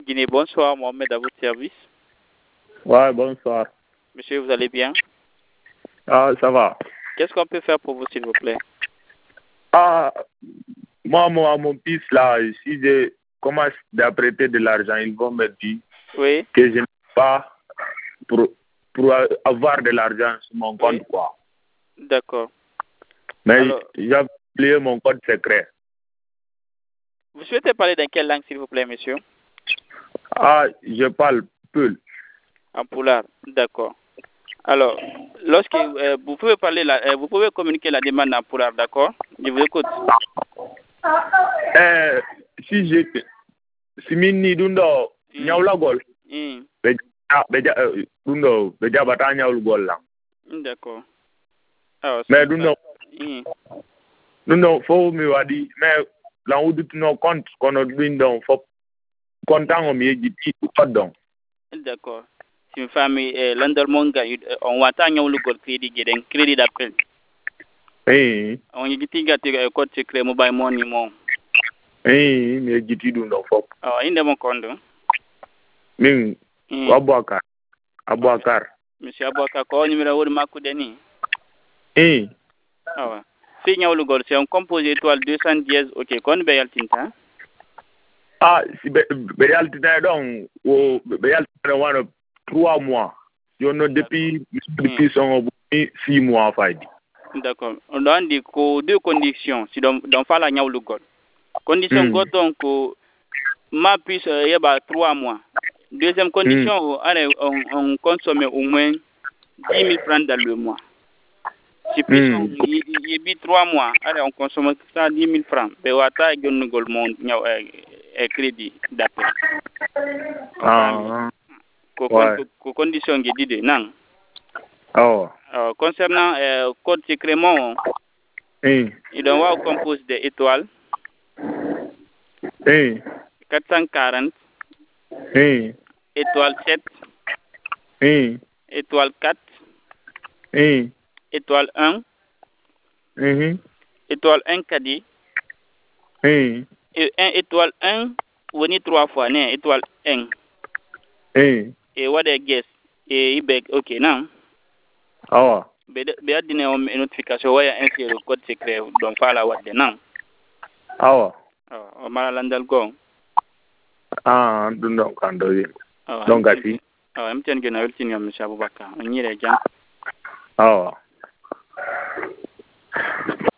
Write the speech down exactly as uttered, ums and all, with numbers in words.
Guinée, bonsoir, Mohamed à votre service. Ouais, bonsoir. Monsieur, vous allez bien? Ah, ça va. Qu'est-ce qu'on peut faire pour vous, s'il vous plaît? Ah, moi, moi, mon fils, là, si je commence à prêter de l'argent, ils vont me dire Oui. que je n'ai pas pour, pour avoir de l'argent sur mon compte, Oui. quoi. D'accord. Mais Alors, j'ai oublié mon code secret. vous souhaitez parler dans quelle langue, s'il vous plaît, monsieur? Ah, je parle peu. En poulard. D'accord. Alors, lorsque euh, vous pouvez parler, la, euh, vous pouvez communiquer la demande en poulard, d'accord? Je vous écoute. Eh, si je si mini dundo Mm. nyawla gol Mm. be be dundo be jabata nyawul gol la. D'accord. Alors, Mais c'est dundo mm. dundo fo mi wadi mais la udut no compte kono dundo fo kontango mi jiti odon. D'accord. C'est une famille, euh, l'andal monga, on va t'en le gold crédit, il y a un crédit d'appel. Eh, On y dit que tu as code secret mobile money, mon. eh, mi jiti dundo fo. Ah, il est mon compte. Min Mm. Abubakar. Abubakar. Monsieur Abouaka, quoi, numéro de Makoudeni? Eh, Ah ouais. Si le gold, c'est un composé étoile deux cent dix, ok, qu'on veut y aller, hein? ah, si be be yaltina don o be yaltina wana trois mois. Yo no depuis depuis son six mois faidi. D'accord. On a dit que deux conditions, si dans dans fa la le gold. Condition Mm. gold donc ma puisse y a ba trois mois. Deuxième condition, mm. on, on consomme au moins dix mille francs dans le mois. Si plus Mm. on y a trois mois, allez, on consomme ça dix mille francs. Mais on a un gold monde un crédit d'appel. Ah, ouais. Condition qui dit de non. Oh. Alors, concernant le euh, code secret, Mm. il doit avoir compose des étoiles. Mm. quatre cent quarante. Mm. Étoile sept. Mm. Étoile quatre. Mm. Étoile un. Mm-hmm. Étoile un cadet. Mm. Et un étoile un, venu trois fois, né, étoile un. Mm. Et what a guess. Et il bec, ok, non? Oh. Be a donné une notification, ouais, un c'est le code secret, donc pas la what de non? Oh. Oh, malalandal go. Ah, donc quand Oh, donc asi. Oh, I'm telling you, I'm telling you, Monsieur Abubakar. On y est, Oh.